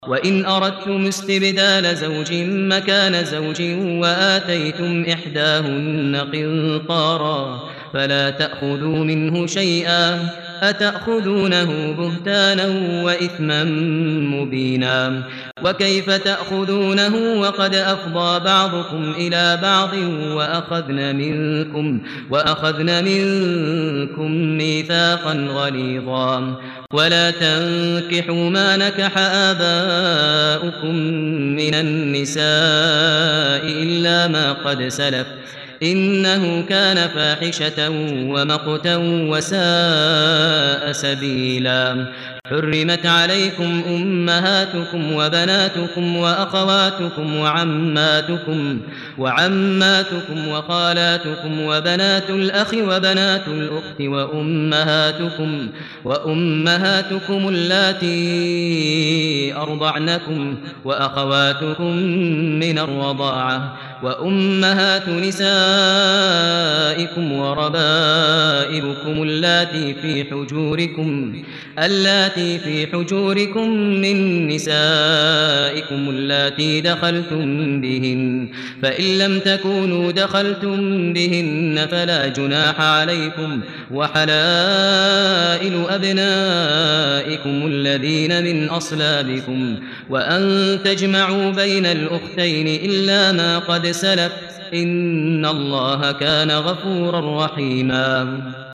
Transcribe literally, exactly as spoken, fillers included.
وإن أردتم استبدال زوج مكان زوج وآتيتم إحداهن قنطارا فلا تأخذوا منه شيئا أتأخذونه بهتانا وإثما مبينا وكيف تأخذونه وقد أفضى بعضكم إلى بعض وأخذن منكم, وأخذن منكم ميثاقا غليظا ولا تنكحوا ما نكح آباؤكم من النساء إلا ما قد سلف إنه كان فاحشة ومقتا وساء سبيلا حرمت عليكم أمهاتكم وبناتكم وأخواتكم وعماتكم وعماتكم وخالاتكم وبنات الأخ وبنات الأخت وأمهاتكم وأمهاتكم اللاتي أرضعنكم وأخواتكم من الرضاعة وأمهات نسائكم وربائبكم اللاتي في حجوركم اللاتي في حجوركم من نسائكم اللاتي دخلتم بهن فإن لم تكونوا دخلتم بهن فلا جناح عليكم وحلائل أبنائكم الذين من أصلابكم وأن تجمعوا بين الأختين إلا ما قد سلف إن الله كان غفورا رحيما